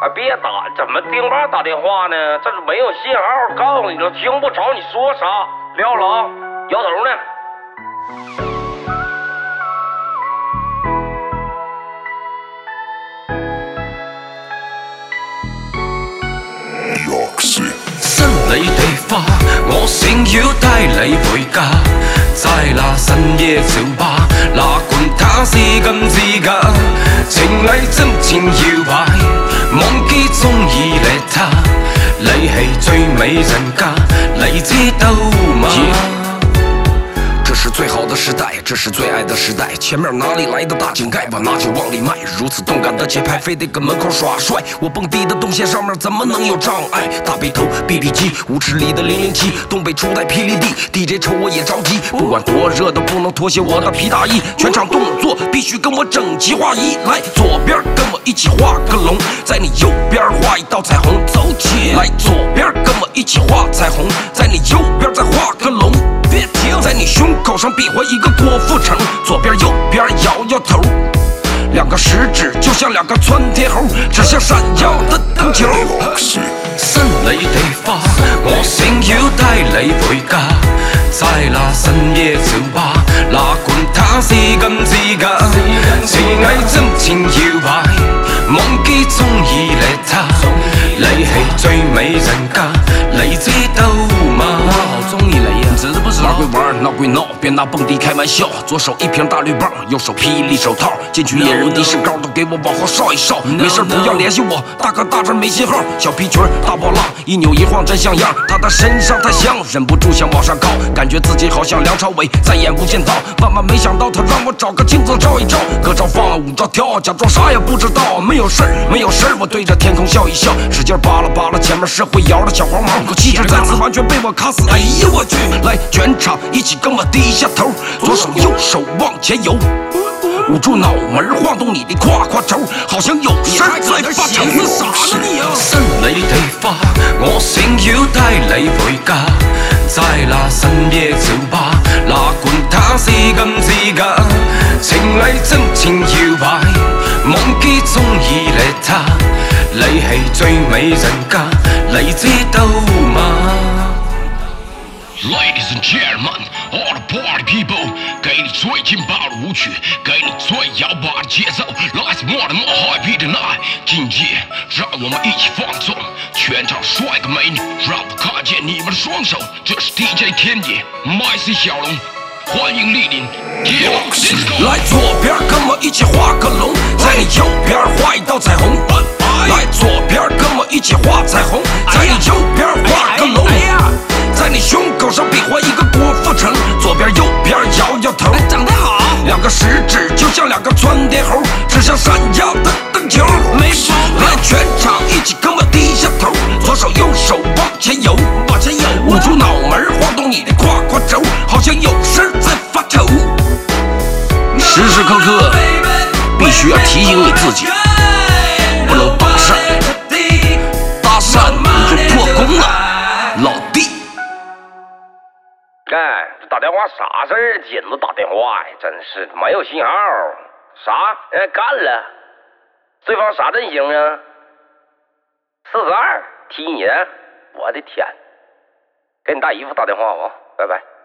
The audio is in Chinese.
别打，怎么丁爸打电话呢？这是没有信号，告诉你了，听不着你说啥。撂了啊，摇头呢。 新你地花，我想要帶你回家。在那深夜酒吧，哪管他是咁自假，情侶真情搖擺，忘記中意你他，你係最美人家，你知道嗎？这是最好的时代，这是最爱的时代。前面哪里来的大井盖，把那就往里迈。如此动感的节拍，非得跟门口耍帅。我蹦迪的动线上面怎么能有障碍？大背头 BB 机，舞池里的007，东北初代霹雳地 DJ 瞅我也着急。不管多热都不能脱下我的皮大衣，全场动作必须跟我整齐划一。来，左边跟我一起画个龙，在你右边画一道彩虹，走起来。左边跟我一起画彩虹，在你右边再画个龙。在你胸口上比划一个郭富城，左边右边摇摇头，两个食指就像两个窜天猴，指向闪耀的灯球。新你地花，我想要帶你回家。在那深夜酒吧，哪管他是咁自假，情藝真情搖擺，忘記中意你他，你係最美人家，你知道嗎？我好中意你呀，知不知道？玩归玩，闹归鬧，別拿蹦迪開玩笑。左手一瓶大綠棒，右手霹靂手套，進去野人的身高都給我往後掃一掃。沒事不要聯繫我，大哥大這沒信號。小皮裙大波浪，一扭一晃真像樣。他的身上太香，忍不住想往上靠，感覺自己好像梁朝偉，再演無間道。萬萬沒想到他讓我找個鏡子照一照，歌照放，舞照跳，假裝啥也不知道。沒有事兒，沒有事兒，我對着天空笑一笑，使勁扒拉扒拉前面是會搖的小黃毛，可氣質再次完全被我卡死。哎呀我去！來，全場一起跟我低下頭，左手右手往前游，捂住腦門晃動你的胯胯軸，好像有事在發愁。傻了你啊！新你地花，我想要帶你回家。在那深夜酒吧，哪管他是咁自假，情藝真情搖擺，忘記中意你他，你係最美人家，你知道嗎？Ladies and gentlemen, all the party people， 給你最勁爆的舞曲，給你最搖擺的節奏。Let's more and more happy tonight， 今夜讓我們一起放縱，全場帥哥美女，讓我看見你們的雙手。這是 DJ Kenny，MC 小龍，歡迎莅臨。來左邊跟我一起畫個龍，在你右邊畫一道彩虹。來左邊跟我一起畫彩虹，在你右邊畫個龍。在你胸口上比劃一個郭富城，左邊右邊搖搖頭，長得好，兩個食指就像兩個窜天猴，指向閃耀的燈球。沒錯，來全場一起跟我低下頭，左手右手往前游，往前游，捂住腦門晃動你的胯胯軸，好像有事在發愁。時時刻刻必須要提醒你自己，不能搭訕，搭訕你就破功了，老弟。 哎，这打电话啥事儿？紧着打电话呀，真是没有信号。啥？干了？对方啥阵型啊？42踢你的？我的天！给你大姨夫打电话吧，拜拜。